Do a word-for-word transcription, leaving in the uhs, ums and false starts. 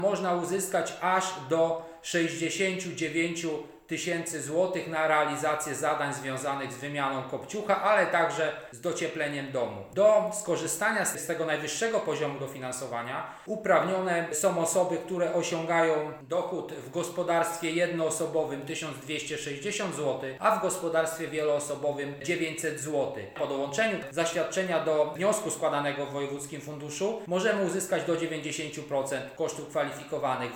można uzyskać aż do sześćdziesiąt dziewięć tysięcy złotych na realizację zadań związanych z wymianą kopciucha, ale także z dociepleniem domu. Do skorzystania z tego najwyższego poziomu dofinansowania uprawnione są osoby, które osiągają dochód w gospodarstwie jednoosobowym tysiąc dwieście sześćdziesiąt złotych, a w gospodarstwie wieloosobowym dziewięćset złotych. Po dołączeniu zaświadczenia do wniosku składanego w Wojewódzkim Funduszu możemy uzyskać do dziewięćdziesiąt procent kosztów kwalifikowanych